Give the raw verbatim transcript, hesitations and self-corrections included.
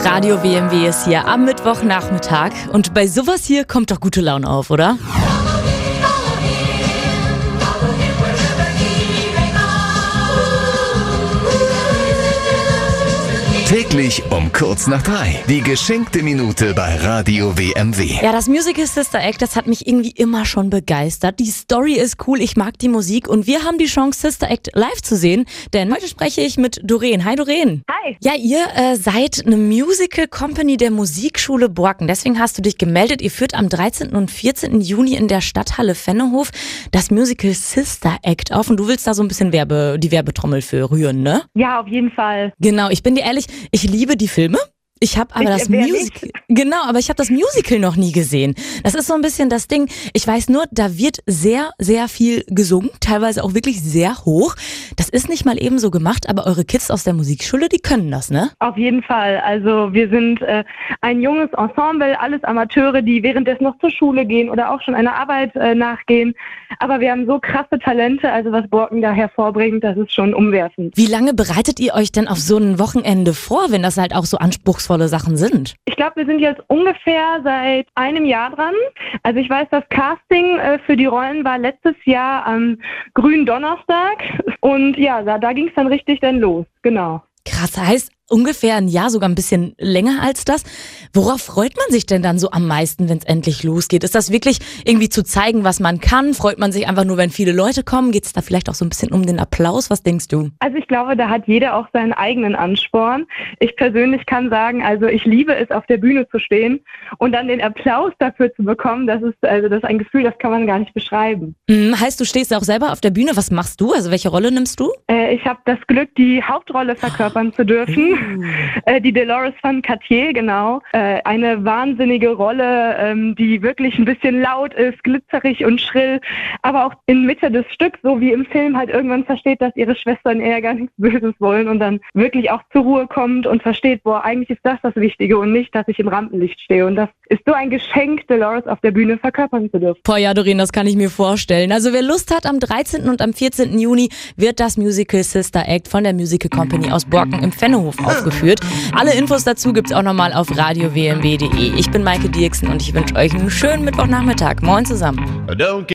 Radio W M W ist hier am Mittwochnachmittag und bei sowas hier kommt doch gute Laune auf, oder? Täglich um kurz nach drei. Die geschenkte Minute bei Radio W M W. Ja, das Musical Sister Act, das hat mich irgendwie immer schon begeistert. Die Story ist cool, ich mag die Musik und wir haben die Chance, Sister Act live zu sehen. Denn heute spreche ich mit Doreen. Hi Doreen. Hi. Ja, ihr äh, seid eine Musical Company der Musikschule Borken. Deswegen hast du dich gemeldet. Ihr führt am dreizehnten und vierzehnten Juni in der Stadthalle Vennehof das Musical Sister Act auf. Und du willst da so ein bisschen Werbe, die Werbetrommel für rühren, ne? Ja, auf jeden Fall. Genau, ich bin dir ehrlich, ich liebe die Filme. Ich habe aber Ich, das wer Musical, genau, aber ich habe das Musical noch nie gesehen. Das ist so ein bisschen das Ding. Ich weiß nur, da wird sehr, sehr viel gesungen, teilweise auch wirklich sehr hoch. Das ist nicht mal eben so gemacht, aber eure Kids aus der Musikschule, die können das, ne? Auf jeden Fall. Also wir sind äh, ein junges Ensemble, alles Amateure, die währenddessen noch zur Schule gehen oder auch schon einer Arbeit äh, nachgehen. Aber wir haben so krasse Talente, also was Borken da hervorbringt, das ist schon umwerfend. Wie lange bereitet ihr euch denn auf so ein Wochenende vor, wenn das halt auch so anspruchsvolle Sachen sind? Ich glaube, wir sind jetzt ungefähr seit einem Jahr dran. Also ich weiß, das Casting äh, für die Rollen war letztes Jahr am grünen Donnerstag. Und ja, da, da ging es dann richtig dann los. Genau. Krass, heißt ungefähr ein Jahr, sogar ein bisschen länger als das. Worauf freut man sich denn dann so am meisten, wenn es endlich losgeht? Ist das wirklich irgendwie zu zeigen, was man kann? Freut man sich einfach nur, wenn viele Leute kommen? Geht es da vielleicht auch so ein bisschen um den Applaus? Was denkst du? Also ich glaube, da hat jeder auch seinen eigenen Ansporn. Ich persönlich kann sagen, also ich liebe es, auf der Bühne zu stehen und dann den Applaus dafür zu bekommen. Das ist also das ist ein Gefühl, das kann man gar nicht beschreiben. Mhm, heißt, du stehst auch selber auf der Bühne. Was machst du? Also welche Rolle nimmst du? Äh, ich habe das Glück, die Hauptrolle verkörpern zu dürfen. Äh, die Dolores von Cartier, genau. Äh, eine wahnsinnige Rolle, ähm, die wirklich ein bisschen laut ist, glitzerig und schrill, aber auch in Mitte des Stücks, so wie im Film, halt irgendwann versteht, dass ihre Schwestern eher gar nichts Böses wollen und dann wirklich auch zur Ruhe kommt und versteht, boah, eigentlich ist das das Wichtige und nicht, dass ich im Rampenlicht stehe. Und das ist so ein Geschenk, Dolores auf der Bühne verkörpern zu dürfen. Boah, ja, Doreen, das kann ich mir vorstellen. Also wer Lust hat, am dreizehnten und am vierzehnten Juni wird das Musical Sister Act von der Musical Company aus Borken im Vennehof aufgeführt. Alle Infos dazu gibt's auch nochmal auf radio w m w punkt d e. Ich bin Maike Dirksen und ich wünsche euch einen schönen Mittwochnachmittag. Moin zusammen.